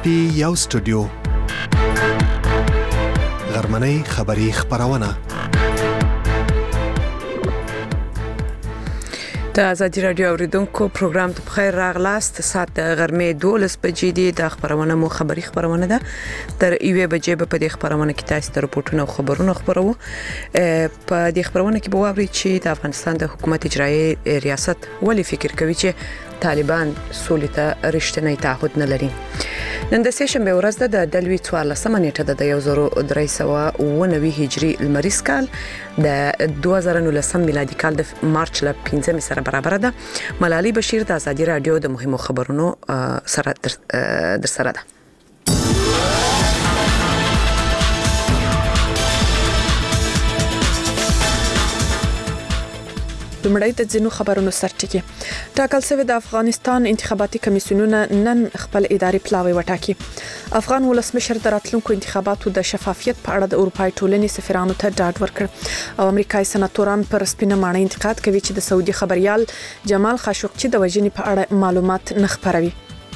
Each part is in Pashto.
پی یو سټوډیو غرمنۍ خبری خبرونه د ازادي رادیو اوریدونکو پروګرام ته بخیر راغلاست. ساعت د غرمې 12 بجې دي. د خبرونه مو خبری خبرونه ده. تر 1 بجې په دې خبرونه کې تاسو ته رپورټونه او خبرونه خبرو. په دې خبرونه کې به واوري چې د افغانستان د حکومت اجرایي ریاست ولې فکر کوي چې طالبان سولې ته رښتینی تعهد نه لري. نن د سهشنبه ورځ د دلوي 14 نیټه د 1390 هجری لمریز کال د 2019 میلادي کال د مارچ ل 15 سره برابر ده. ملالي بشیر د ازادي رادیو د مهمو خبرونو سره در سره ده. لمړی د ځینو خبرونو سرټکی. ټاکل شوی د افغانستان انتخاباتي کمیسیونونه نن خپل اداري پلاوی وټاکي. افغان ولسمشر د راتلونکو انتخاباتو د شفافیت په اړه د اروپای ټولنې سفیرانو ته ډاډ ورکړ او امریکایي سناتوران پر سپینه ماڼۍ انتقاد کوي چې د سعودي خبريال جمال خاشقجي د وژنې په اړه معلومات نه خپروي.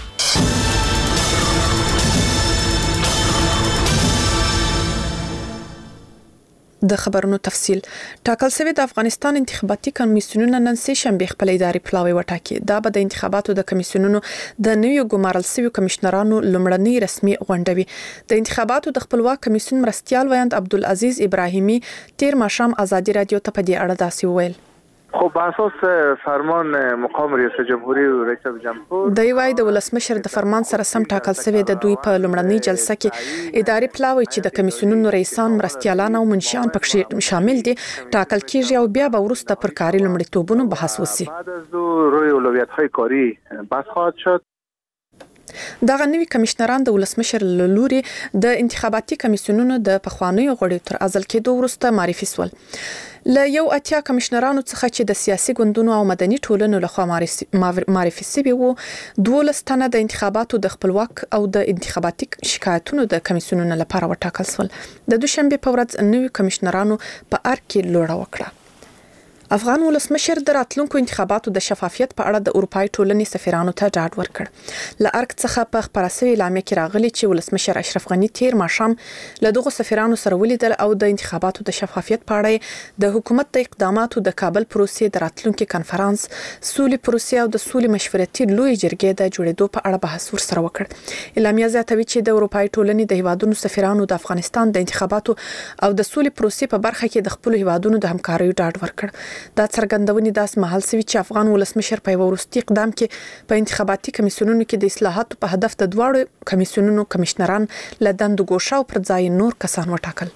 د خبرونو تفصيل. ټاکل شوی د افغانستان انتخاباتي کمیسیونونه نن سه شنبه خپل اداري پلاوی وټاکي. دا به د انتخاباتو د کمیسیونونو د نویو ګمارل شوی کمشنرانو لمړنی رسمي غونډه وي. د انتخاباتو د خپلواک کمیسیون مرستيال ویاند عبدالعزیز ابراهیمی تیر ماښام ازادي رادیو ته په دې اړه داسې وویل. خب اساس فرمان مقام رئیس جمهوری او رئیس جمهور د وای د ولسمشر د فرمان سره سم ټاکل شوی د دوی په لمړنۍ جلسه کې اداري پلاوی چې د کمیسیونونو رئیسان مرستيالان او منشیان پکې شامل دي ټاکل کیږي او بیا به ورسته پر کاري لمړیتوبونو بحث وشي. بعد از روی اولویت‌های کاری بحث خواهد شد. دغه نوی کمشنران د ولسمشر لوري د انتخاباتي کمیسیونونو د پخوانیو غړو تر ازل کېدو وروسته معرفي سول. له یو اتیا کمشنرانو څخه چې د سیاسي ګوندونو او مدني ټولنو لخوا معرفي شوي وو 12 تنه د انتخاباتو د خپلواک او د انتخاباتي شکایتونو د کمیسیونونو لپاره وټاکل شول. د دوشنبه په ورځ نوی کمشنرانو په ارګ کې لوړه وکړه. افغان ولسمشر د راتلونکو انتخاباتو د شفافیت په اړه د اروپای ټولنې سفیرانو ته ډاډ ورکړ. له ارګ څخه په خبرسوي اعلامیه کې راغلي چې ولسمشر اشرف غنی تیر ماښام له دغه سفیرانو سره ولیدل او د انتخاباتو د شفافیت په اړه د حکومت د اقداماتو د کابل پروسې د راتلونکو کانفرنس سولې پروسې او د سولې مشورتي لوی جرګې د جوړېدو په اړه بحث ورسره وکړ. اعلامیه زیاتوي چې د اروپای ټولنې د هیوادونو سفیرانو د افغانستان د انتخاباتو او د سولې پروسې په برخه کې د خپل هیوادونو د همکارۍ ډاډ ورکړ. دا څرګندونې داس مهال سوي چې افغان ولسمشر په ورستي اقدام کې په انتخاباتي کمیسیونونو کې د اصلاحاتو په هدف د دواړو کمیسیونونو کمشنران له دندو ګوښه او پر ځای نور کسان وټاکل.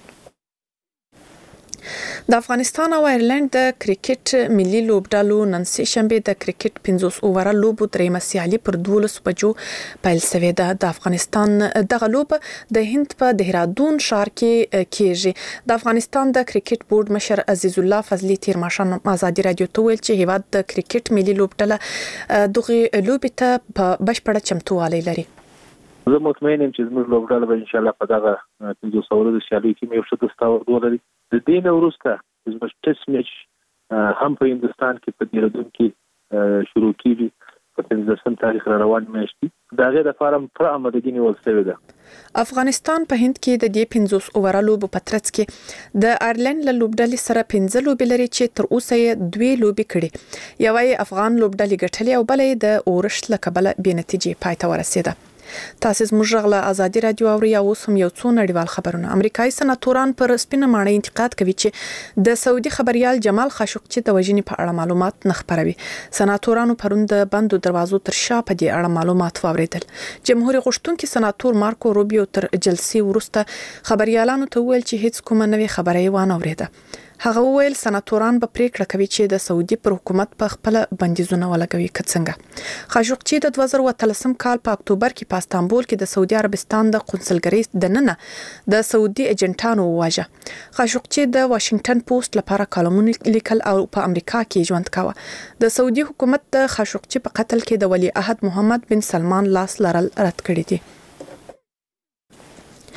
د افغانستان او ایرلند د کرکټ ملي لوبډلو نن سه شنبه د کرکټ 50 اوور لوبو درېمه سیالي پر 12 بجو پیل شوې ده. د افغانستان دغه لوب د هند په دهرادون ښار کې کېږي. د افغانستان د کرکټ بورډ مشر عزیز الله فضلی تیر ماښام ازادي رادیو ته ویل چې هیواد د کرکټ ملي لوبډله دغه لوب ته په بشپړه چمتووالی لري. زه مطمئن یم چې زموږ لوبډله به ان شاء الله په دغه 500 ورځې سیالي کې یو څه دستاورد ولري. د دې نه وروسته زموږ ټیسټ میچ هم په هندستان کې په دهرادون کې شروع کیږي په 15 تاریخ را روان میاشت دی. دا غیر فارم پر آمادګي نیول شوی ده. افغانستان په هند کې د دې 50 اوور لوبو په ترڅ کې د ایرلند له لوبډلې سره 15 لوبې لري چې تر اوسه یې 2 لوبې کړې. یوه افغان لوبډلې ګټلې او بلې د اورښت له کبله بې نتیجې پای ته ورسېده. تاسو زموږ غلا ازادي رادیو او اوس هم یو څو نړیوال خبرونه. امریکایي سناتوران پر سپینه ماڼۍ انتقاد کوي چې د سعودي خبريال جمال خاشقجي د وژنې په اړه معلومات نه خپروي. سناتورانو پرون د بندو دروازو تر شا په دې اړه معلومات واوریدل. جمهوریت غوښتونکي سناتور مارکو روبیو تر جلسې وروسته خبريالانو ته ویل چې هیڅ کومه نوې خبره یې وانه اوریده. هغه ویل سناتوران به پریکړه کوي چې د سعودي پر حکومت په خپل بندیزونه ولګوي کڅنګه. خاشقجي د 2013 کال په اکتوبر کې په استانبول کې د سعودي عربستان د قونسلګرۍ دننه د سعودي ایجنټانو وواژه. خاشقجي د واشنگټن پوسټ لپاره کالمونه لیکل او په امریکا کې ژوند کاوه. د سعودي حکومت د خاشقجي په قتل کې د ولی عهد محمد بن سلمان لاس لرل رد کړی دی.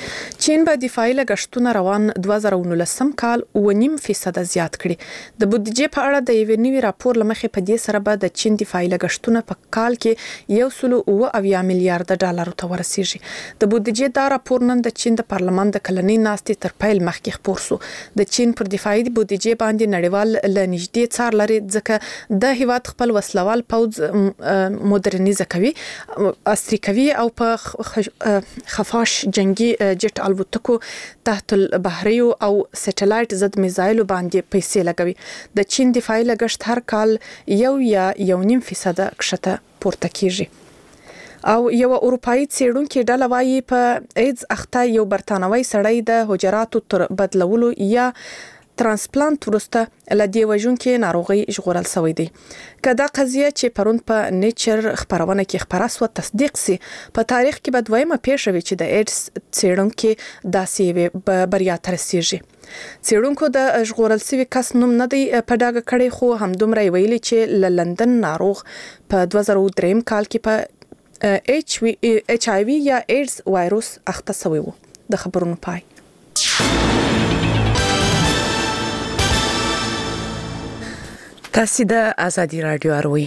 چین به دفاعي لګښتونه روان 2019 کال 9.5% زیات کړي. د بودیجې په اړه د یو نوي راپور لمخې په دې سره به د چین دفاعي لګښتونه په کال کې 1.7 میلیارډ ډالر ته ورسیږي. د بودیجې دا راپور نن د چین د پارلمان د کلنۍ ناستې تر پیل مخکې خپور شو. د چین پر دفاعي بودیجې باندې نړیوال له نږدې څار لري ځکه د هیواد خپل وسلوال پوځ مدرنیزه کوي، عصري کوي او په خفاش جنگي جټ الوتکو تحت البحري او سټلایټ ضد میزایلو باندې پیسې لګوي. د چین دفاعي لګښت هر کال 1.5% کښته پورته کیږي. او یو اروپאי څېړونکو ډله وايي په ایدز اخته یو برتانوي سړی د حجراتو تر بدلولو یا ترانسپلانت وروسته لدی وژونکې ناروغي ژغورل شوی دی. کدا قضیه چې پرون په نیچر خبرونه کې خبره سو تصدیق سي، په تاریخ کې به دویمه پیښه وي چې د ایډز څېړونکو داسې بریا ته رسیږي. څېړونکو د ژغورل شوی کس نوم نه دی په ډاګه کړی، خو همدومره ویلي چې ل لندن ناروغ په 2003 کال کې په HIV یا ایډز وایروس اخته شوی وو. د خبرونو پای. تاسو د ازادي رادیو اروي.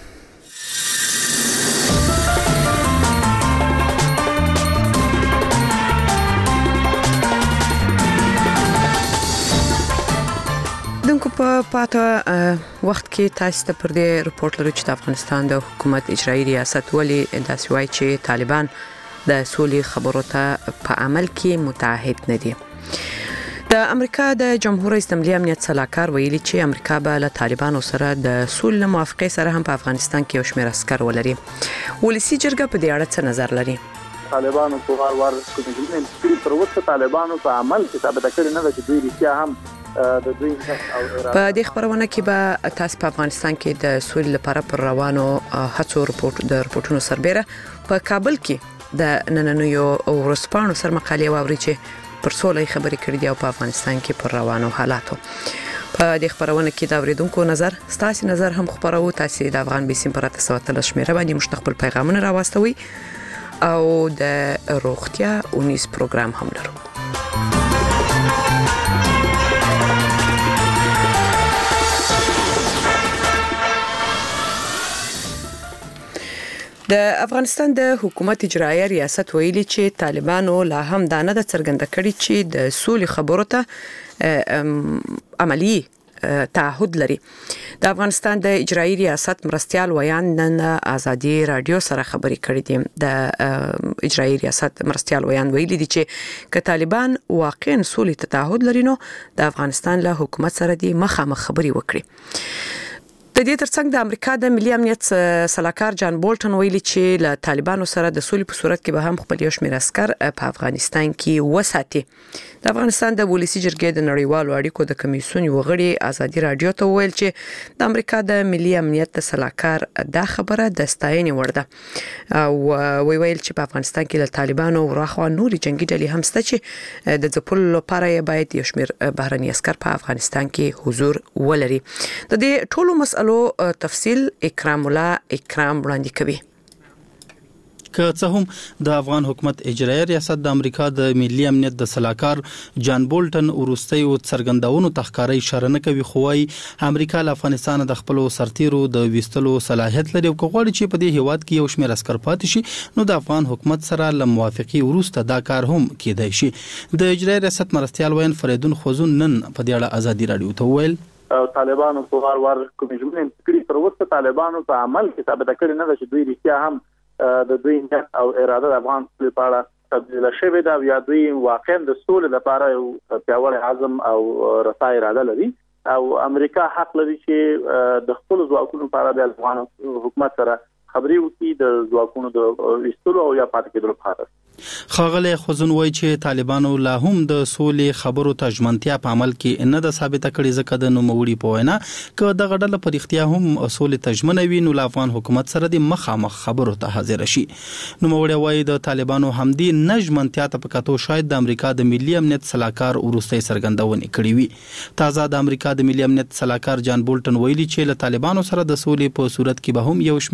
دغه په پاته وخت کې تاسو ته پر دې رپورت لرو چې د افغانستان د حکومت اجرایي ریاست ولې داسې وایي چې طالبان د سولې خبرو ته په عمل کې متعهد نه دي. د امریکا د جمهور رئیس د ملي امنیت صلاحکار ویلي چې امریکا به له طالبانو سره د سولې موافقې سره هم په افغانستان کې یو شمېر عسكر ولري. ولسی جرګه په دې اړه څه نظر لري؟ طالبانو په وار کومې پر وخت طالبانو په عمل کې ثابت کړي نه چې دوی رښتیا هم د دوی په دې خبرونه کې به تاسو په افغانستان کې د سولې لپاره پر روانو هڅو رپورټونو سربېره په کابل کې د نننیو ورځپاڼو سر مقالې واوري چې پر سولې خبرې کړې دي او په افغانستان کې پر روانو حالاتو. په دې خبرونه کې د اوریدونکو نظر ستاسو نظر هم خبرو. تاسو د افغان بي سي پرته سوتل شمیره باندې مشتخبل پیغامونه راوستوي او د روغتیا اونیس پروګرام هم لرو. د افغانستان د حکومت اجرایي ریاست ویلي چې طالبانو لا هم دا نه څرګنده کړي چې د سولې خبرو ته عملی تعهد لري. د افغانستان د اجرایي ریاست مرستيال ویان نن ازادي رادیو سره خبرې کړې دي. د اجرایي ریاست مرستيال ویان ویلي دي چې ک طالبان واقعا سولې ته تعهد لري نو د افغانستان له حکومت سره دي مخامخ خبرې وکړي. د دې ترڅنګ د امریکا د ملي امنیت صلاحکار جان بولټن ویلي چې له طالبانو سره د سولې په صورت کې به هم خپل یو شمېر عسكر په افغانستان کې وساتي. د افغانستان د ولسی جرګې د نړیوالو اړیکو د کمیسیون وغړي ازادي رادیو ته ویل چې د امریکا د ملي امنیت صلاحکار دا خبره د ستاینې وړ ده او ویل چې په افغانستان کې له طالبانو ورخوا نوري جنگي ډلې هم شته چې د ځپلو لپاره یې باید یو شمېر بهرني عسكر په افغانستان کې حضور ولري. د دې ټولو مسلو تفصیل اکرام الله اکرام وړاندې کوي. که څه هم د افغان حکومت اجرایي ریاست د امریکا د ملي امنیت د صلاحکار جان بولټن ورستۍ او څرګندونو تخکاری اشاره نه کوي، خو وايي امریکا له افغانستان د خپل سرتیرو د ویستلو صلاحیت لري او کوغړي چې په دې هیواد کې یو شمېر عسكر پاتې شي نو د افغان حکومت سره له موافقي ورسته دا کار هم کېدای شي. د اجرایي ریاست مرستيال وین فریدون خوزون نن په دې اړه ازادي رادیو ته ویل طالبانو په وار کومې جملې کړي پر وخت طالبانو په عمل کې ثابت کړي نه چې دوی رښتیا هم د دوی نیت او اراده د افغان لپاره تبدیل شوې ده یا دوی واقعا د سولې لپاره یو پیاوړی عزم او رسا اراده لري او امریکا حق لري چې د خپل ځواکونو لپاره د افغان حکومت سره خبرې وکړي د ځواکونو د ویستلو او یا پاتې کېدلو لپاره. خاغله خوزون وای چې طالبانو لا هم د سولې خبرو ته ژمنتیا په عمل کې نه د ثابته کړي ځکه د نوموړي په وینا ک د غډل پر اختیار هم سولې تجمنوي نو افغان حکومت سره د مخامخ خبرو ته حاضر شي. نوموړي وای د طالبانو همدي نجمنتیا ته پکاتو شاید د امریکا د ملي امنیت صلاحکار ورستۍ څرګندونه کړې وي. تازه د امریکا د ملي امنیت صلاحکار جان بولټن ویلي چې له طالبانو سره د سولې په صورت کې به هم یو شمېر امریکایي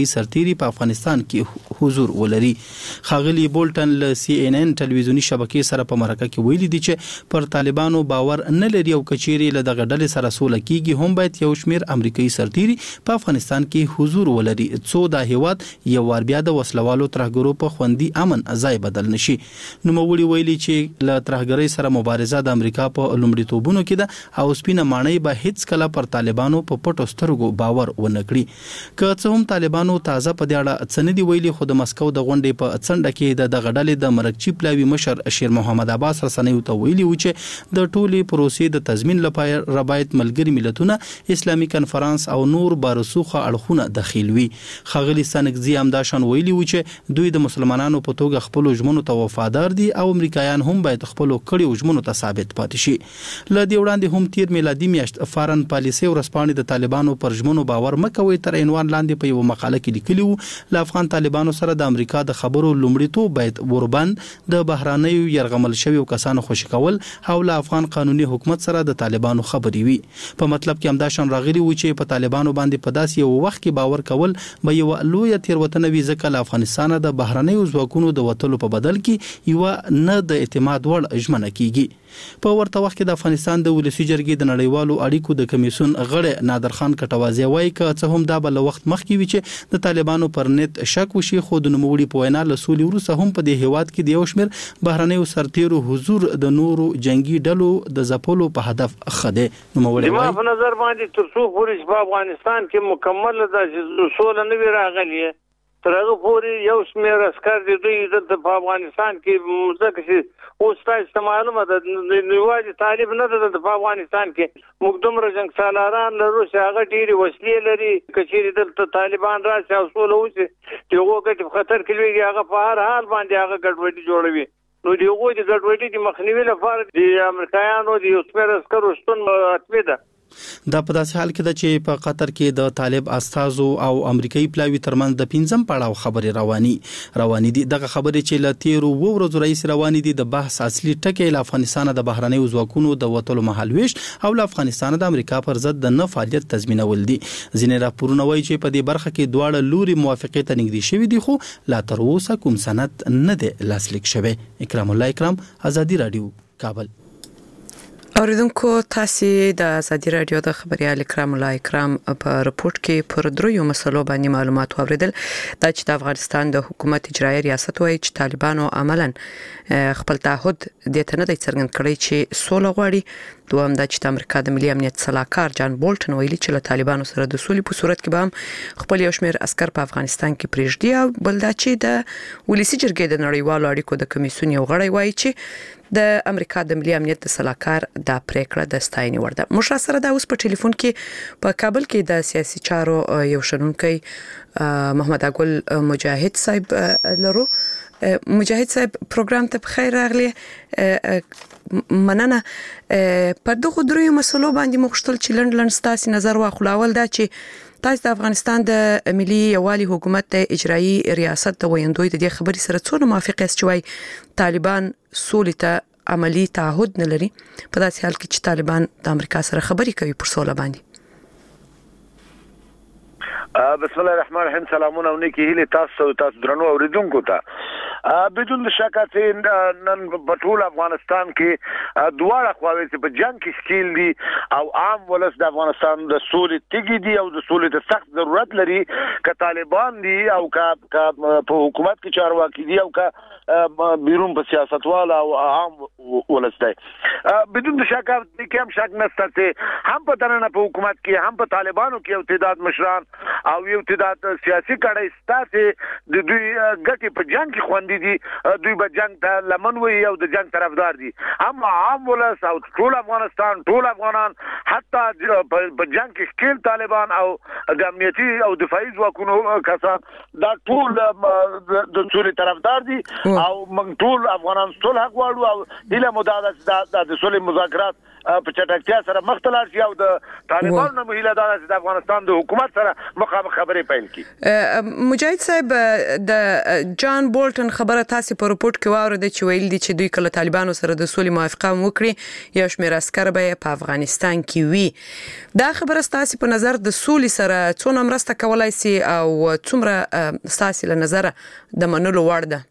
امریکایي سرتیري په افغانستان کې حضور ولري. ښاغلي بولټن له CNN ټلویزیونی شبکې سره په مرکه کې ویلي دي چې پر طالبانو باور نه لري او کچېري له دغه ډلې سره سوله کیږي هم باید یو شمېر امریکایي سرتیري په افغانستان کې حضور ولري څو دا هیواد یو وار بیا د وسلوالو ترهګرو په خوندي امن ځای بدل نشي. نوموړي ویلي چې له ترهګرۍ سره مبارزه د امریکا په لومړیتوبونو کې ده او سپینه ماڼۍ به هیڅ کله پر طالبانو په پټو سترګو باور ونه کړي. که څه هم طالبانو تازه په دې اړه څه نه دي ویلي خو د مسکو د غونډې په څنډه کې د دغه ډلې د مرکچی پلاوي مشر شیر محمد عباس رسنیو ته ویلي و چې د ټولي پروسې د تضمین لپاره ربایت ملګری ملتونه اسلامي کنفرانس او نور بارسوخه اړخونه دخیل وي. خاغلی سنگزی هم دا شان ویلي و چې دوی د مسلمانانو په توګه خپل ژمنو ته وفادار دي او امریکایان هم باید خپل کړي ژمنو ته ثابت پاتې شي. ل دې وړاندې هم تیر میلادي میاشت فارن پالیسي ورسپانې د طالبانو پر ژمنو باور مکوي تر عنوان لاندې په یو مقاله کې لیکلی و ل افغان طالبانو سره د امریکا د خبرو لومړیتوب باید وربند د بهرانیو يرغمل شویو کسانو خوشی کول او ل افغان قانوني حکومت سره د طالبانو خبري وي. په مطلب کې همدا شان راغلي و چې په طالبانو باندې په داسې یو وخت کې باور کول به یو لوی تیروتنه وي ځکه له افغانستان د بهرانیو ځواکونو د وټلو په بدل کې یو نه د اعتماد وړ ژمنه کیږي. په ورته وخت کې د افغانستان د ولسی جرګې د نړیوالو اړیکو د کمیسیون غړی نادر خان کټوازی وایي که څه هم دا بل وخت مخکې وي چې د طالبانو پر نیت شک وشي خو د نوموړي په وینا له سولې وروسته هم په دې هیواد کې د یو شمېر بهرنیو سرتیرو حضور د نورو جنگي ډلو د ځپلو په هدف خده. نوموړي وایي په نظر باندې تر څو پورې په افغانستان کې مکمل د سولې نه وی راغلی تر هغه پورې یو شمېر عسكر د دوی د افغانستان کې مزکه چې اوس تاسو معلومه ده نیواز طالب نه ده د افغانستان کې مقدم رجنګ سالاران لرو چې هغه ډېری وسلې لري کچېری د طالبان راشي او سول اوسي چې هغه ګټ خطر کړي هغه په هر حال باندې هغه ګډوډي جوړوي. نو دیغه د ګډوډي د مخنیوي لپاره د امریکایانو د یو څومره عسکرو شتون اتمه ده. دا په داسې حال کې ده چې په قطر کې د طالب استازو او امریکایي پلاوي ترمنځ د 5م پړاو خبرې رواني دي. دغه خبرې چې ل تیرو ورځو رئیس رواني دي د بحث اصلي ټکی له افغانستان د بهرنیو ځواکونو د وټلو مهالويش او له افغانستان د امریکا پر ضد د نه فعالیت تضمینول دي. ځینې راپورونه وایي چې په دې برخه کې دواړه لوري موافقه ته نږدې شوي دي خو لا تر اوسه کوم سند نه دی لاسلیک شوی. اکرام الله اکرام، آزادی رادیو، کابل. اوریدونکو تاسو د ازادي رادیو د خبريال اکرام الله اکرام په رپورت کې پر دریو مسلو باندې معلومات اوریدل. دا چې د افغانستان د حکومت اجرایي ریاست وایي چې طالبانو عملاً خپل تعهد د ته نه دی څرګند کړی چې سوله غواړي. دوام دا چې د امریکا د ملي امنیت صلاحکار جان بولټن ویلي چې له طالبانو سره د سولې په صورت کې به هم خپل یو شمېر عسكر په افغانستان کې پریږدي. او بل دا چې د ولسی جرګې د نړیوالو اړیکو د کمیسیون یو غړی وایي چې د امریکا د ملي امنیت د صلاحکار د پریکړه د ستاینې وړ ده. موږ سره دا اوس په ټلیفون کې په کابل کې د سیاسي چارو یو شنونکی محمد اګل مجاهد صاحب لرو. مجاهد صاحب پروګرام ته بخیر راغلی. مننه. په دغه دریو مسلو باندې مخشتل چې لند ستاسو نظر واخلاول دا چې تاسو د افغانستان د ملي یوالي حکومت د اجرایي ریاست د ویندوی د دې خبرې سره څونه موافق یاست چې وای طالبان سولې ته عملی تعهد نه لري په داسې حال کې چې طالبان د امریکا سره خبرې کوي پر سوله باندې؟ بسم الله الرحمن الرحیم. سلامونه او نیکی هیله تاسو درنو اوریدونکو ته بدون شک چې نن په ټول افغانستان کې دواړه خواوې چې په جنگ کې شکیل دي او عام ولس د افغانستان د سولې تګي دي او د سولې ته سخت ضرورت لري ک طالبان دي او ک په حکومت کې چارواکي دي او ک بیرون په سیاستوال او عام ولس دی. بدون شک کې هم شک نشته چې هم په دننه په حکومت کې هم په طالبانو کې یو تعداد مشران او یو تعداد سیاسي کړي ستاسو د دوی ګټي په جنگ کې خوندې دي. دوی به جنگ ته لمن وي او د جنگ طرفدار دي. اما عام ولس او ټول افغانستان ټول افغانان حتی په جنگ کې شکیل طالبان او د امنیتي او دفاعي ځواکونو کسان دا ټول د سولې طرفدار دي او موږ ټول افغانان ټول حق غواړو او هیله مو دا د سولې مذاکرات په چټکتیا سره مخ ته لاړ شي او د طالبانو نه مهله ده چې د افغانستان د حکومت سره مخامخ خبرې پیل کړي. مجاهد صاحب د جان بولټن خبره تاسو په رپورت کې واورید چې ویل دي چې دوی کله طالبانو سره د سولې موافقه وکړي یو شمېر عسكر به په افغانستان کې وي. دا خبره تاسو په نظر د سولې سره څونه مرسته کولای شي او څومره تاسو له نظر د منلو وړ ده؟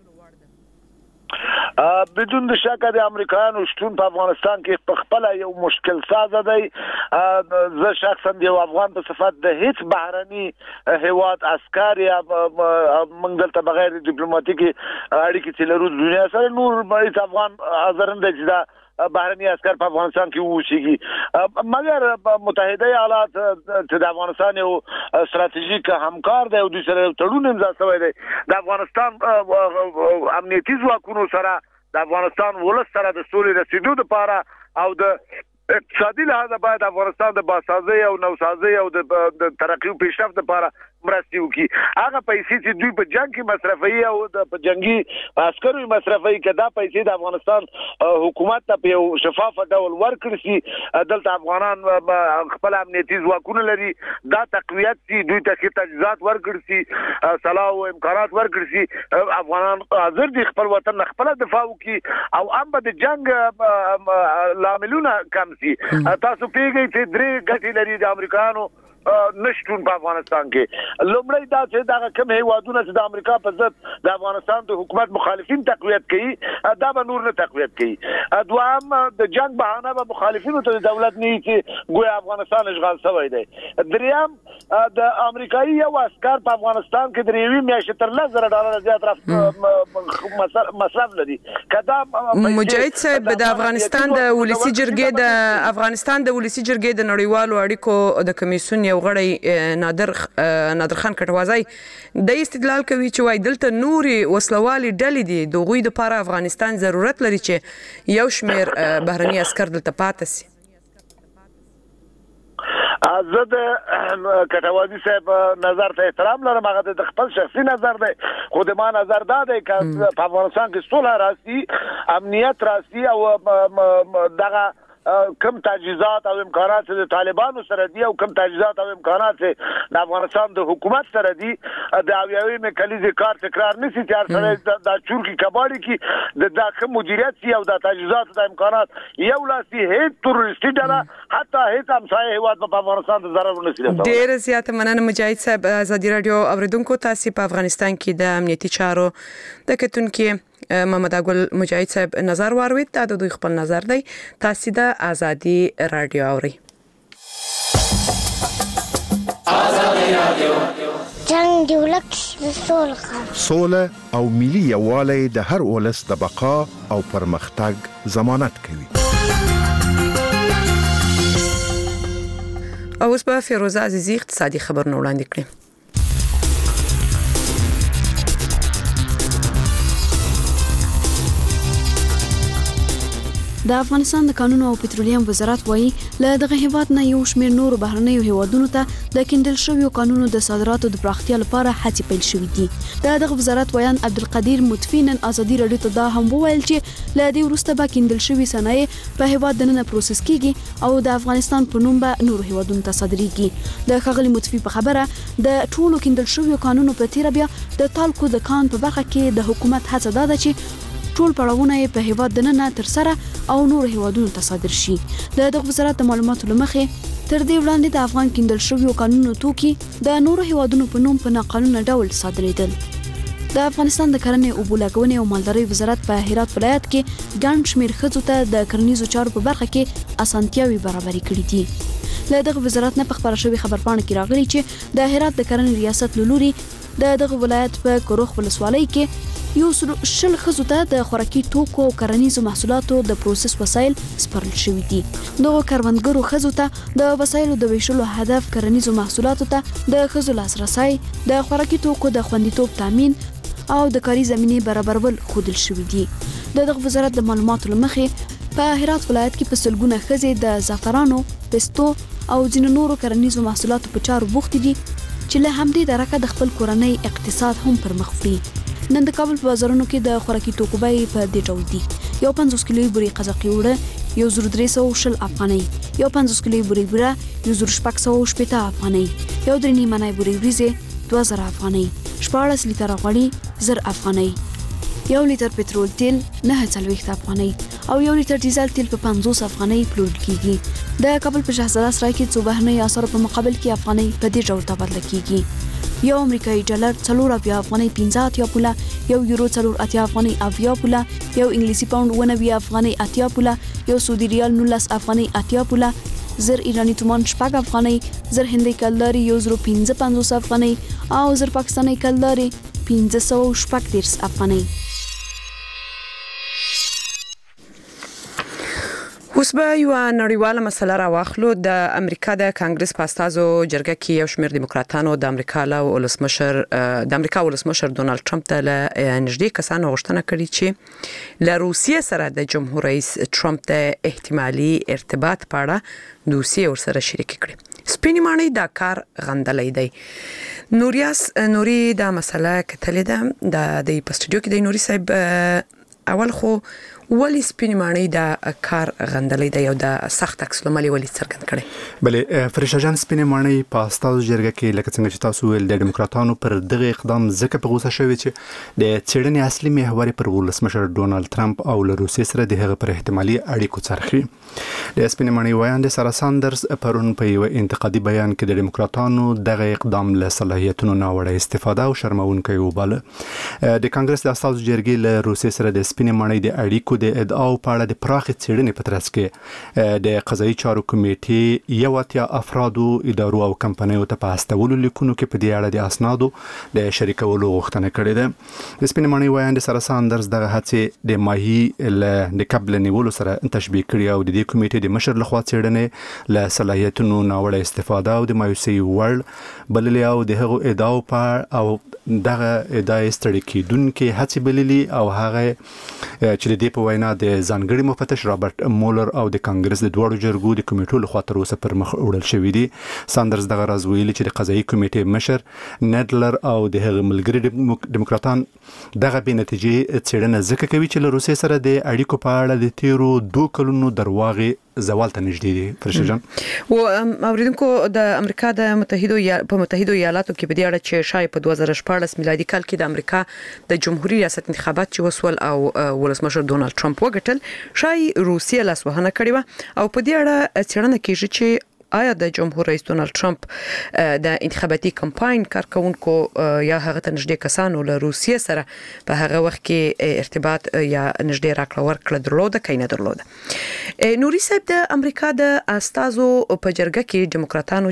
بدون د شک د امریکایانو شتون په افغانستان کې په خپل یو مشکل ساز دی. زه شخصا یو افغان په صفت د هیڅ بهرني هیواد عسكر یا موږ دلته بغیر ډیپلوماټیکي اړیکې چې لرو دنیا سره نور هیڅ افغان حاضر نه دی چې بهرني عسكر په افغانستان کې وشيږي، مګر متحده ایالات چې د افغانستان یو ستراتیژیک همکار دی او د سره تړون امضا شوی دی. د افغانستان امنیتي ځواکونو سره د افغانستان ولس سره د سولې رسیدو لپاره او د اقتصادي لحاظ باید افغانستان د باسازي او نوسازي او د ترقی او پیشرفت لپاره مرستي وکړي. هغه پیسې چې دوی په جنگ کې مصرفي او په جنگي عسکرو مصرفي کدا پیسې د افغانستان حکومت ته په شفاف ډول ورکړي شي. دلته افغانان خپل امنیتي ځواکونه لري، دا تقویت شي، دوی ته تجهیزات ورکړي شي، صلاح او امکانات ورکړي شي. افغانان حاضر دي خپل وطن خپل دفاع وکړي او هم د جنگ لاملونه کم شي. تاسو پیږئ چې درې ګټې لري د امریکایانو نشټون په افغانستان کې. لومړی دا چې دا کوم هیوادونه چې د امریکا په ضد د افغانستان د حکومت مخالفین تقویت کوي دا به نور نه تقویت کوي. دوام د جنگ بهانه به مخالفینو ته دولت نه چې ګویا افغانستان اشغال شوی دی. دریم د امریکایي یو عسكر په افغانستان کې د ریوی میاشتې تر $10,000 زیات مصرف لري. کدا مجاهد صاحب د افغانستان د ولسی جرګې د نړیوالو اړیکو د کمیسیون یو غړی نادر خان کټوازی د استدلال کوي چې وای دلته نوري وسلوالي ډلې دي د غوی د لپاره افغانستان ضرورت لري چې یو شمیر بهرني عسكر دلته پاتې شي. زه د کټوازی صاحب نظر ته احترام لرم، هغه د خپل شخصي نظر دی، خو د ما نظر دا دی چې په افغانستان کې صلح راسي، امنیت راسي او دغه کم تجهیزات او امکانات د طالبانو سره دي او کم تجهیزات او امکانات د افغانستان د حکومت سره دي. د اویاوي مکلیزي کار تکرار نشي چې سره د چورکی کباړي کې د داخله مدیریت سي او د تجهیزات او امکانات یو لاسي هیڅ تروریستي ډله حتی هیڅ همسایه هیواد په افغانستان ته ضرر نه رسوي. ډیر زیات مننه مجاهد صاحب. ازادي رادیو اوریدونکو تاسو په افغانستان کې د امنیتي چارو د کتونکو محمد اګل مجاهد صاحب نظر واروید. دا د دوی خپل نظر دی. تاسو د ازادي رادیو اوري. ازادي رادیو جنگ ولک سوله او ملي یووالی د هر ولس د بقا او پرمختګ ضمانت کوي. اوس به فیروزه عزیزی اقتصادي خبرونه وړاندې کړي. د افغانستان د کانونو او پټرولیم وزارت وایي له دغه هیواد نه یو شمېر نور بهرنیو هیوادونو ته د کیندل شویو قانونو د صادراتو د پراختیا لپاره هڅې پیل شوې دي. دغه وزارت ویان عبدالقدیر مطفی نن ازادي رادیو ته دا هم وویل چې له دې وروسته به کیندل شوی صنایع په هیواد دننه پروسس کیږي او د افغانستان په نوم به نور هیوادونو ته صادریږي. د ښاغلي مطفی په خبره د ټولو کیندل شویو قانونو په تیر بیا د تالکو د کان په برخه کې د حکومت هڅه ده چې ټول پړاوونه په هیواد دننه تر سره او نور هیوادونو ته صادر شي. دغه وزارت د معلوماتو لمخې تر دې وړاندې د افغان کیندل شویو قانونو توکي د نور هیوادونو په نوم په ناقانونه ډول صادریدل. د افغانستان د کرنې او بولاګونې او مالدارۍ وزارت په هرات ولایت کې ګڼ شمېر ښځو ته د کرنیزو چارو په برخه کې اسانتیاوې برابرې کړې دي. له دغه وزارت نه په خبره شوې خبرپاڼه کې راغلي چې د هرات د کرنې ریاست له لوري د دغه ولایت په کروخ ولسوالۍ کې یو شل ښځو ته د خوراکي توکو او کرنیزو محصولاتو د پروسس وسایل سپارل شوي دي. دغه کروندګرو ښځو ته د وسایلو د ویشلو هدف کرنیزو محصولاتو ته د ښځو لاسرسی، د خوراکي توکو د خوندیتوب تامین او د کاري زمینې برابرول ښودل شوي دي. دغه وزارت د معلوماتو لمخې په هرات ولایت کې په سلګونه ښځې د زعفرانو، پستو او ځینو نورو کرنیزو محصولاتو په چارو بوختې دي چې له همدې درکه د خپل کورنۍ اقتصاد هم پرمخ وړي. نن د کابل په بازارونو کې د خوراکي توکو بیې په دې ډول دي: یو 50 کیلو بوري قزاقي وړه 1320 افغانۍ، یو 50 کیلو بوري بوره 1680 افغانۍ، یو 3 نیمه بوري وریځې 2000 افغانۍ، 14 لیټر غوړي 1000 افغانۍ، یو لیټر پټرول تیل 940 افغانۍ او یو لیټر ډیزل تیل په 50 افغانۍ پلورل کیږي. د کابل په شهزاده سرای کې څو بهرنۍ اسعار په مقابل کې افغانۍ په دې ډول تبادله کیږي. یو امریکایي ډالر 4 افغانۍ 50 پوله، یو یورو 4 افغانۍ 80 پوله، یو انګلیسي پاوند 90 افغانۍ 80 پوله، یو سعودي ریال 19 افغانۍ 80 پوله، 1000 ایرانی تومان 6 افغانۍ، 1000 هندۍ کلداري 1.55 افغانۍ او 1000 پاکستاني کلداري 530 افغانۍ. اوس به یو نړیواله مسله راواخلو. د امریکا د کانګرس په استازو جرګه کې یو شمېر دیموکراتانو د امریکا ولسمشر ډونالد ټرمپ ته له نږدې کسانو غوښتنه کړې چې له روسیې سره د جمهور رئیس ټرمپ د احتمالي ارتباط په اړه دوسیه ورسره شریک کړي. سپینې ماڼۍ دا کار غندلې دی. نوري دا مسله کتلې ده د پستډیو کې د نوري صاحب اول خو ولی سپینې ماڼۍ دا کار غندلې دی او د سخت عکس العمل ولی څرګند کړي. بلې فرشا جان سپینې ماڼۍ په استازو جرګه کې لکه څنګه چې تاسو ویل د دیموکراتانو پر دغه اقدام ځکه په غوسه شوی چې د څېړنې اصلي محور پر ولسمشر ډونالد ټرمپ او له روسیې سره د هغه پر احتمالي اړیکو څرخي. د سپینې ماڼۍ وایاند سارا ساندرز پرون په یو انتقادي بیان کې د دیموکراتانو دغه اقدام له صلاحیتونو ناوړه استفاده او شرمونکې وباله. د کانګرس د استازو جرګې له روسیې سره د سپینې ماڼۍ د اړیکو د ادعاو په اړه د پراخ څېړنې په ترڅ کې د قضایي چارو کمیټې یو اتیا افرادو ادارو او کمپنیو ته په استولو لیکونو کې په دې اړه د اسنادو د شریکولو غوښتنه کړې ده. د سپینې ماڼۍ وایاند سارا ساندرز دغه هڅې د ماهي د قبل نیولو سره تشبیه کړي او د دې کمیټې د مشر لخوا څېړنې له صلاحیتونو ناوړه استفاده او د مایوسۍ وړ بللې او د هغو ادعاو په او دغه ادعای ستړي کیدونکې هڅې بللې او هغه چې د دې په وینا د ځانګړي مفتش رابرټ مولر او د کانګرس د دوړو جرګو د کمیټو لخوا تر اوسه پر مخ وړل شوې دي. ساندرز دغه راز ویلي چې د قضایي کمیټې مشر نیډلر او د هغه ملګري دیموکراتان دغه بې نتیجې څېړنه ځکه کوي چې له روسیې سره د اړیکو په اړه د تیرو 2 کلونو درواغې زوال ته نږدې دي. فرشا جان او اوریدونکو د امریکا د متحده ایالاتو کې په دې اړه چې شای په 2014 میلادي کال کې د امریکا د جمهوریت ریاست انتخابات چې وسول او ولسمشر ډونالد ټرمپ وګټل شای روسیه لاسوهنه کړې و او په دې اړه څېړنه کیږي چې آیا د جمهور رئیس ډونالد ټرمپ د انتخاباتي کمپاین کارکونکو یا هغه ته نږدې کسانو له روسیې سره په هغه وخت کې ارتباط یا نږدې راکړه ورکړه درلوده کینه درلوده. نوري صاحب د امریکا د استازو په جرګه کې دیموکراتانو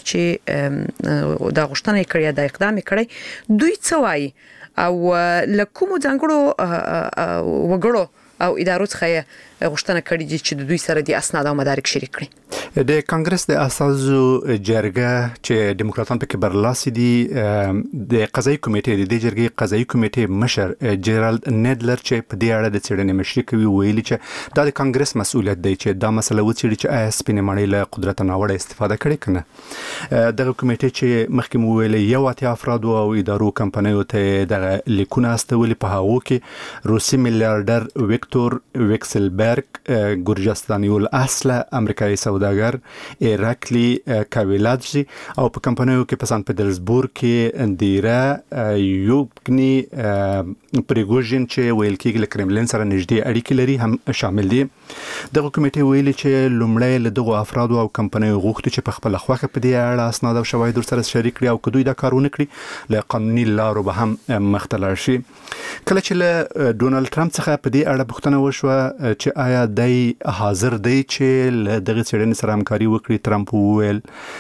چې د غوښتنې کړې د اقدام کړی دوی څه وایي او لکوم ځانګړو وګړو او ادارو څخه غوښتنه کړې دي چې د دوی سره د اسناد او مدارک شریک کړي. د کانګرس د اساسو جرګه چې دیموکراتان پکې برلاسي دي د قضایي کمیټې د جرګې قضایي کمیټې مشر جیرالد نیډلر چې په دې اړه د څېړنې مشري کوي ویلي چې دا د کانګرس مسؤلیت دی چې دا مسله وڅېړي چې آیا سپینې ماڼۍ له قدرت ناوړه استفاده کړې کنه. دغه کمیټې چې مخکې مو ویلي یو اتیا افراد او ادارو کمپنیو ته دغه لیکونه استولي په هغو کې روسي میلیارډر ویکتور ویکسلبرګ ګورجستاني الاصله امریکایي سوداګر ایراکلی کاویلادزي او په کمپنیو کې په سان پټرزبورګ کې اندیرا یوبني پریګوژن چې ویل کېږي له کرملین سره نږدې اړیکې لري هم شامل دي. دغه کمیټې ویلي چې لومړی له دغه افرادو او کمپنیو غوښتي چې په خپل خوخه په دې اړه اسناد او شواهد سره شریک کړي او کدوې دا کارونه کړي له قانوني لارو به هم مختلف شي. کله چې له ډونالد ټرمپ څخه په دې اړه پوښتنه وشوه چې آیا دای حاضر دی چې له دغه څېړنې سره همکاري وکړي. ټرمپ وویل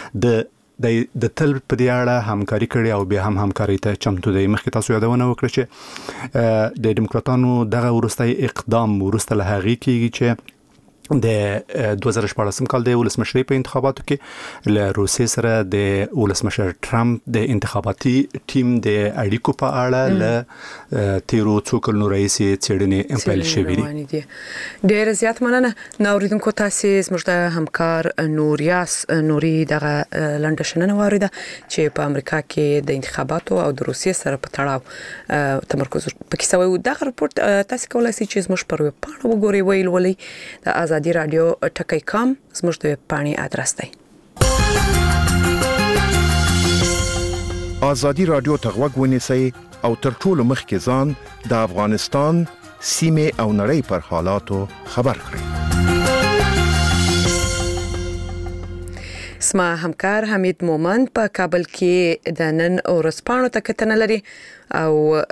د تل په دې اړه همکاري کړي او بیا هم همکاري ته چمتو دی. مخکې تاسو یادونه وکړه چې د دیموکراتانو دغه وروستي اقدام ورسته له هغې کېږي چې د 2014 کال د ولسمشرۍ په انتخاباتو کې له روسیې سره د ولسمشر ټرمپ د انتخاباتي ټیم د اړیکو په اړه له تیرو څو کلونو راهیسې څېړنې پیل شوې دي. ډېر زیات مننه. نو اوریدونکو تاسو زموږ د همکار نوري دغه لنډه شننه واوریده چې په امریکا کې د انتخاباتو او د روسیې سره په تړاو تمرکز پکې شوی. دغه رپورت تاسو کولای شئ چې زموږ پر ویب پاڼه وګورئ ویل ولې د ازادي رادیو ټکی.com زموږ د پاڼې ادرس دی. ازادي رادیو ته غوږ ونیسئ او تر ټولو مخکې ځان د افغانستان سیمه او نړۍ پر حالاتو خبر کړئ. سما همکار حمید مومند په کابل کې د نن ورځپاڼو ته کتنه لري او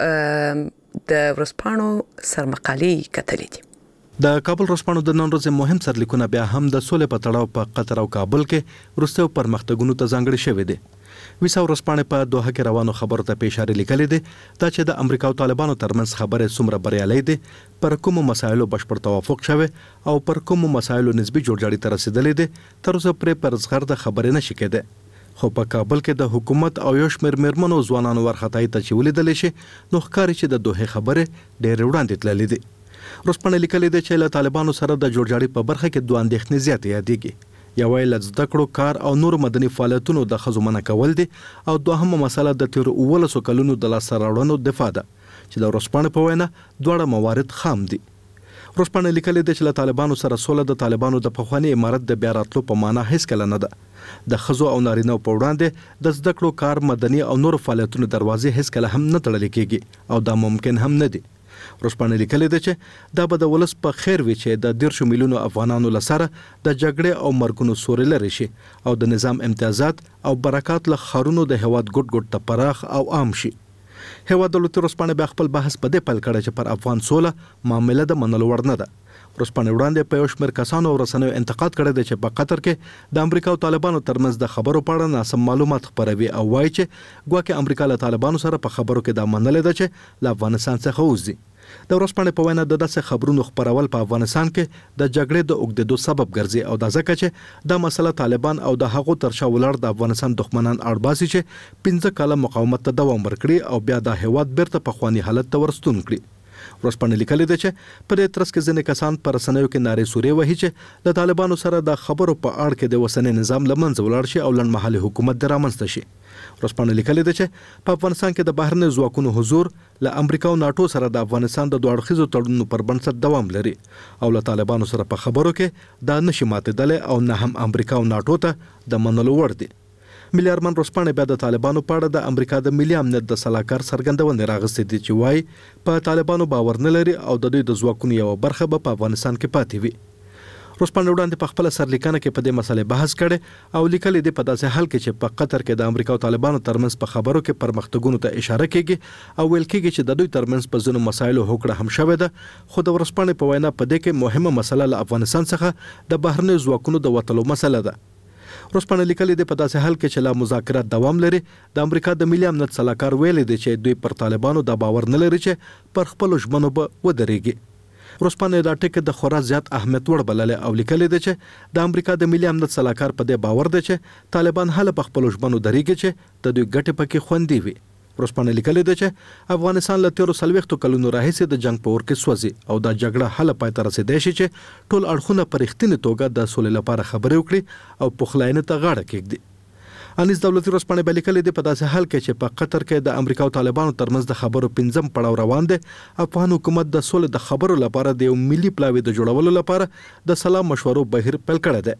د ورځپاڼو سرمقالې کتلې دي. د کابل ورځپاڼو د نن ورځې مهم سرلیکونه بیا هم د سولې په تړاو په قطر او کابل کې وروستیو پرمختګونو ته ځانګړي شوي دي. ویسا ورځپاڼې په دوحه کې روانو خبرو ته اشاره لیکلې ده چې د امریکا او طالبانو ترمنځ خبرې څومره بریالۍ دي، پر کومو مسایلو بشپړ توافق شوی او پر کومو مسایلو نسبی جوړجاړي ته رسیدلې ده، تر اوسه پرې پر ځغر د خبرې نشي کېده. خو په کابل کې د حکومت او یو شمېر میرمنو ځوانانو ورخطای ته چې ولیدل شي، نو ښکاري چې د دوحه خبرې ډېر وړاندې تللې دي. ورځپاڼې لیکلې ده چې له طالبانو سره د جوړجاړي په برخه کې دوه اندېښنې زیاتې یادېږي. یو ویل زده کړو کار او نور مدني فعالیتونو د ښځو منع کول دي او دوهمه مسله د تیر 19 کلونو د لاسته راوړنو دفاع ده چې د ورځپاڼې په وینا دواړه موارد خام دي. ورځپاڼې لیکلې ده چې له طالبانو سره سوله د طالبانو د پخوانی امارت د بیا راتلو په معنا هیڅ کله نه ده. د ښځو او نارینه‌و په وړاندې د زده کړو کار، مدني او نور فعالیتونو دروازې هیڅ کله هم نه تړل کېږي او دا ممکن هم نه دي. ورځپاڼې لیکلې ده چې دا به د ولس په خیر وي چې د 10 میلیونو افغانانو لسره د جګړې او مرګونو سوري لري شي او د نظام امتیازات او برکات له خارونو د هواد ګډ ګډ ته پراخ او عام شي. هواد دولتي ورځپاڼې به خپل بحث په دې پل کړی چې پر افغان سوله معاملې د منلو وړ نه ده. ورځپاڼې وړاندې په یو شمېر کسانو او رسنیو انتقاد کړی دی چې په قطر کې د امریکا او طالبانو ترمنځ د خبرو په اړه ناسم معلومات خپروي او وایي چې ګواکې امریکا له طالبانو سره په خبرو کې دا منلې ده چې له افغانستان څخه وځي. د ورځپاڼې په وینا د داسې خبرونو خپرول په افغانستان کې د جګړې د اوږدېدو سبب ګرځي او دا ځکه چې دا مسله طالبان او د هغو ترشا ولاړ د افغانستان دښمنان اړباسي چې 15 کاله مقاومت ته دوام ورکړي او بیا د هیواد بیرته په خواني حالت ته ورستون کړي. ورځپاڼې لیکلې ده چې په دې ترڅ کې ځینې کسان پر رسنیو کې نارې سوري وهي چې د طالبانو سره د خبرو په اړه کې د وسنې نظام لمنځه ولاړ شي او لنډمهالي حکومت درامنځته شي. ورځپاڼې لیکلې ده چې په افغانستان کې د بهرني ځواکونو حضور له امریکا او ناتو سره د افغانستان د دوه اړخیزو تړونونو پر بنسټ دوام لري او له طالبانو سره په خبرو کې دا نشي ماتېدلی او نه هم امریکا او ناتو ته د منلو وړ دي. ملي ارمان ورځپاڼې بیا د طالبانو په اړه د امریکا د ملي امنیت د سلاکار څرګندونې راغستې دي چې وایي په طالبانو باور نه لري او د دوی د ځواکونو یو برخه به په افغانستان کې پاتې وي. ورځپاڼې وړاندې په خپل سرلیکنه کې په دې مسلې بحث کړي او لیکلي دي په داسې حال کې چې په قطر کې د امریکا او طالبانو ترمنځ په خبرو کې پرمختګونو ته اشاره کیږي او ویل کیږي چې د دوی ترمنځ په ځینو مسایلو هوکړه هم شوې ده، خو د ورځپاڼې په وینا په دې کې مهمه مسله له افغانستان څخه د بهرني ځواکونو د وټلو مسله ده. ورځپاڼې لیکلي دي په داسې حال کې چې لا مذاکرات دوام لري، د امریکا د ملي امنیت سلاکار ویلي دی چې دوی پر طالبانو د باور نه لري چې پر خپل ژمنو به ودرېږي. ورځپاڼې دا ټکي د خورا زیات اهمیت وړ بللې او لیکلي دی چې د امریکا د ملي امنیت سلاکار په دې باور دی چې طالبان هله په خپل ژمنو درېږي چې د دوی ګټې پکې خوندي وي. ورځپاڼې لیکلي دی چې افغانستان له 13 کلونو راهیسې د جنگ په اور کې سوځي او دا جګړه هله پای ته رسیدای شي چې ټول اړخونه په رښتینې توګه د سولې لپاره خبرې وکړي او پخلاینې ته غاړه کېږدي. انیس دولتي ورځپاڼې لیکلي دي په داسې حال کې چې په قطر کې د امریکا او طالبانو ترمنځ د خبرو 5م پړاو روان دی، افغان حکومت د سولې د خبرو لپاره د یو ملي پلاوي د جوړولو لپاره د سلام مشورو بهیر پیل کړی دی.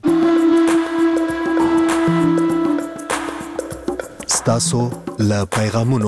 ستاسو له پیغامونو.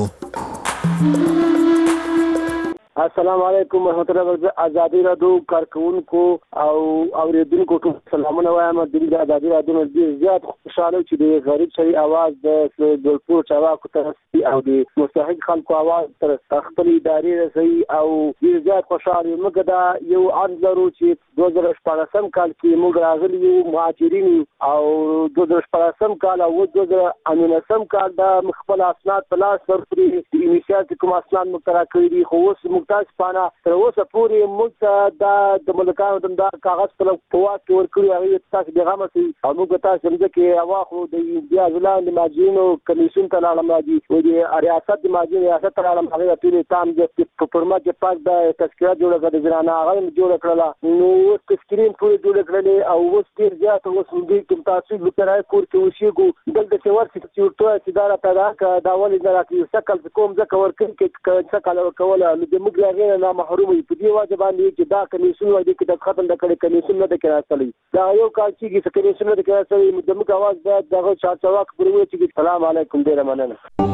السلام علیکم ورحمۃ اللہ وبرکاتہ. ازادي رادیو کارکونکو او اوریدونکو ټول سلامونه وایم. د ازادي رادیو ډیر زیات خوشاله چې د غریب شری आवाज د دولپور چاواکو ته او د مستحق خلکو आवाज تر خپل ادارې رسي او ډیر زیات خوشاله یم. موږ دا یو عرض لرو چې 2014 کال کې موږ راغلي یو مهاجرین او 2014 کال او 2019 کال دا خپل اسناد په لاس ورکړي، د انشاءات کوم اسناد مقرر کړی دي، خو اوس ممتاز پانا تر اوسه پورې موږ د ملکانو د کاغذ په واټ کې ورکړي هغه تاسو پیغام سي او موږ تاسو څنګه کې اواخو د بیا ځلان د ماجینو کمیشن ته لاړم راځي او د ریاست د ماجین ریاست ته لاړم هغه ټول تام د پرمات د پاک د تذکرہ جوړ کړل ځرانه هغه جوړ کړل نو سکرین ټول جوړ کړل او اوس ډیر زیات اوس موږ کوم تاسو لکرای کور کې وشيګو دلته چې ورسې چې ورته اداره ته دا ولې نه راکې سکل کوم ځکه ورکړي کې څه کول نو د موږ هغه نه محروم وي. په دې وجه باندې چې دا کمیسیون وایي چې د ختم د کړي کمیسیون نه د کراستلي دا یو کال چې کمیسیون نه د کراستلي د موږ आवाज باید دغه چارچواک پروي چې السلام علیکم ډیر مننه.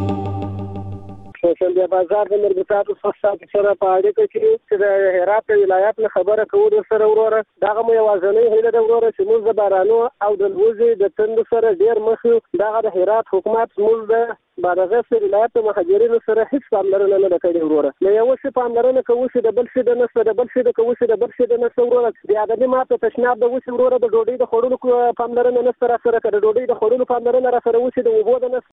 شنبه بازار د مربوطاتو څخه سره په اړه کې د هرات ولایت نه خبره کوو سره وروره دغه مو یوازنۍ هیله د وروره چې موږ د بارانو او د لوزي د تند سره ډیر مخ دغه د هرات حکومت موږ د بارغه سره ولایت مهاجرینو سره هیڅ پاملرنه نه کوي وروره نه یو څه پاملرنه کوي چې د بل څه د نسبت د بل څه د کوي چې د بل څه د نسبت وروره د ادمي ماته تشناب د وښ وروره د ډوډۍ د خورلو پاملرنه نه سره کړي ډوډۍ د خورلو پاملرنه را سره وښ د وبو د